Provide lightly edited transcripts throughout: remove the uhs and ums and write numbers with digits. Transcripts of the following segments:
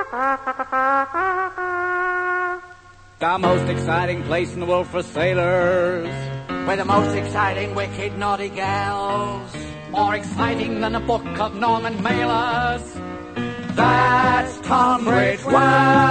The most exciting place in the world for sailors, with the most exciting, wicked, naughty gals. More exciting than a book of Norman Mailers. That's Tunbridge Wells.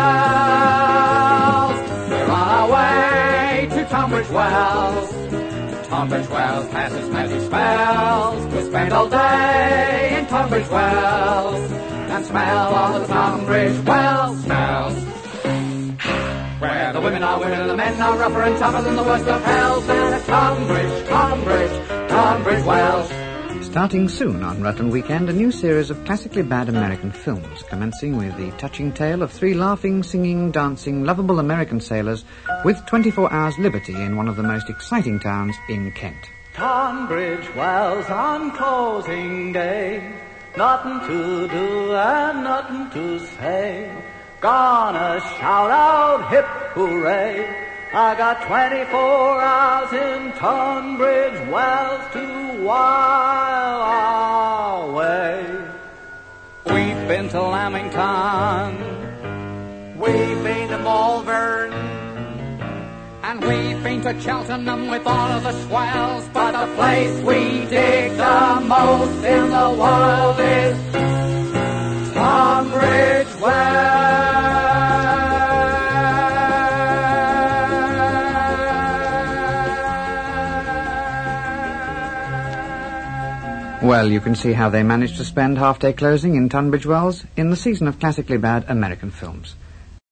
We're on our way to Tunbridge Wells. Tunbridge Wells passes magic spells. We'll spend all day in Tunbridge Wells and smell all the Tunbridge Wells smells. Where the women are women and the men are rougher and tougher than the worst of hells. And at Tunbridge Wells. Starting soon on Rutland Weekend, a new series of classically bad American films, commencing with the touching tale of 3 laughing, singing, dancing, lovable American sailors with 24 hours liberty in one of the most exciting towns in Kent. Tunbridge Wells on closing day, nothing to do and nothing to say. Gonna shout out hip hooray, I got 24 hours in Tunbridge Wells to while away. We've been to Lamington, we've been to Malvern, and we've been to Cheltenham with all of the swells. But the place we dig the most in the world is Tunbridge Wells. Well, you can see how they managed to spend half-day closing in Tunbridge Wells in the season of classically bad American films.